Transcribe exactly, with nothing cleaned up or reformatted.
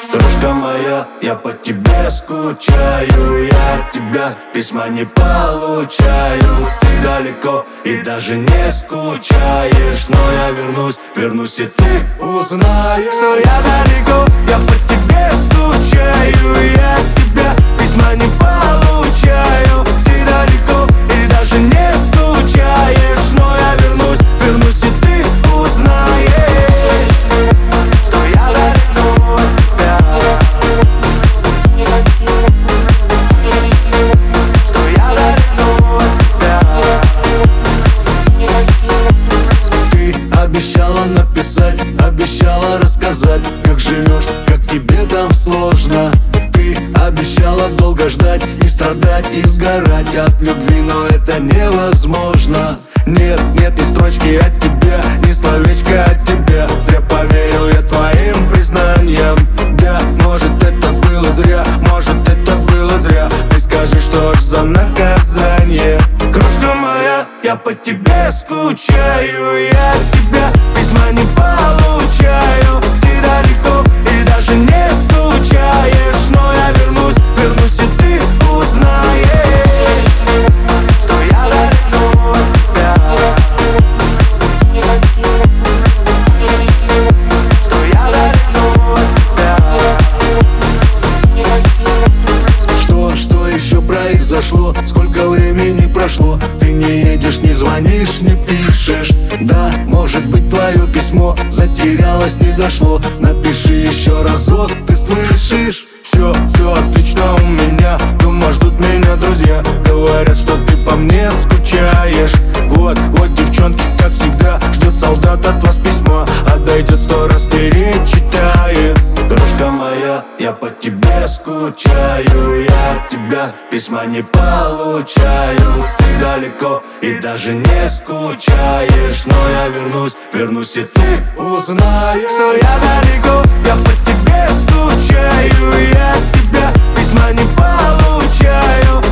Крошка моя, я по тебе скучаю, я от тебя письма не получаю. Ты далеко и даже не скучаешь, но я вернусь, вернусь и ты узнаешь, что я далеко, я по тебе скучаю, я от тебя письма не получаю. Ты далеко и даже не скучаешь, но я вернусь, вернусь и ты узнаешь. Обещала написать, обещала рассказать, как живешь, как тебе там сложно. Ты обещала долго ждать и страдать, и сгорать от любви, но это невозможно. Нет, нет ни строчки от тебя, ни словечка от тебя. Зря поверил я твоим признаниям. Да, может это было зря, может это было зря. Ты скажи, что ж за наказание. Крошка моя, я по тебе скучаю, я от тебя письма не получаю. Ты далеко и даже не скучаешь, но я вернусь, вернусь и ты узнаешь, что я далеко от тебя, что я далеко от тебя. Что, что еще произошло? Сколько времени прошло? Ты не едешь, не звонишь, не пишешь. Да, может быть твое письмо затерялось, не дошло. Напиши еще разок, ты слышишь? Все, все отлично у меня, дома ждут меня друзья. Говорят, что ты по мне скучаешь. Вот, вот девчонки, как всегда, ждет солдат от вас письма, а дойдет сто раз перечитает. Крошка моя, я по тебе скучаю, я от тебя письма не получаю. Ты далеко и даже не скучаешь, но я вернусь, вернусь и ты узнаешь, что я далеко, я по тебе скучаю, я от тебя письма не получаю.